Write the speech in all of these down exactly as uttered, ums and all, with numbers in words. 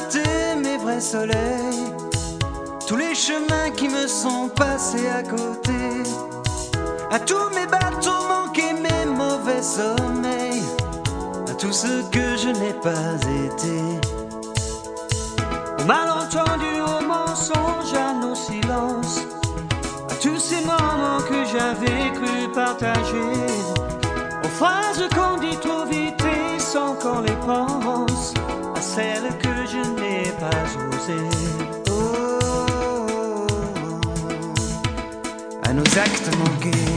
raté mes vrais soleils, tous les chemins qui me sont passés à côté, à tous mes bateaux manqués, mes mauvais sommeils, à tout ce que je n'ai pas été. Au malentendu, au mensonge, à nos silences, à tous ces moments que j'avais cru partager, aux phrases qu'on dit trop vite et sans qu'on les pense, à celles que je n'ai pas osées. Oh, à nos actes manqués.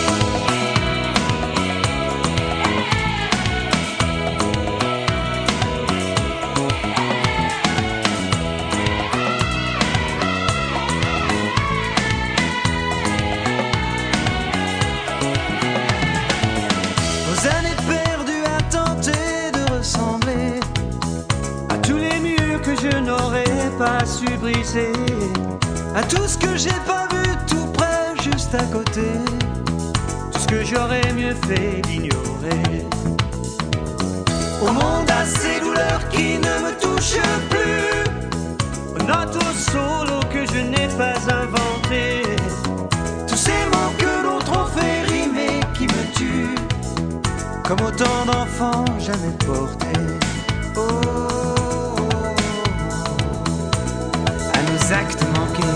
Aux années perdues à tenter de ressembler À tous les murs que je n'aurais pas su briser, à tout ce que j'ai pas vu tout près, juste à côté, tout ce que j'aurais mieux fait d'ignorer. au monde à ces douleurs qui ne me touchent plus, Aux notes au solo que je n'ai pas inventé, tous ces mots que l'autre ont fait rimer qui me tuent, comme autant d'enfants jamais portés. Oh, à nos actes manqués.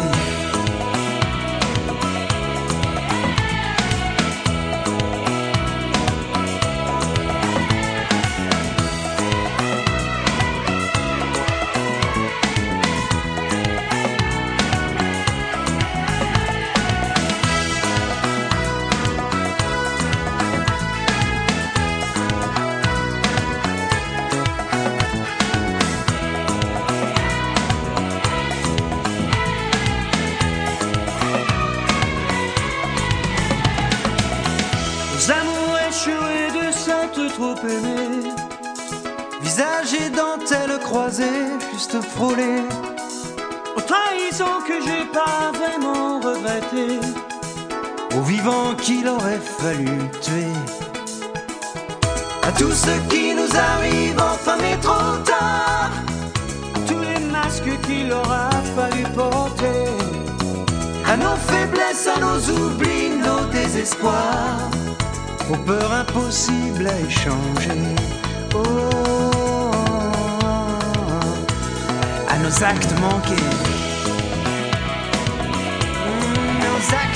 aux amours échoués de s'être trop aimé, Visage et dentelle croisée, juste frôlée, aux trahisons que j'ai pas vraiment regrettées, aux vivants qu'il aurait fallu tuer, à tout ce qui nous arrive enfin mais trop tard, tous les masques qu'il aura fallu porter, à nos faiblesses, à nos oublis, nos désespoirs, aux peurs impossibles à échanger. Oh, à nos actes manqués. Nos actes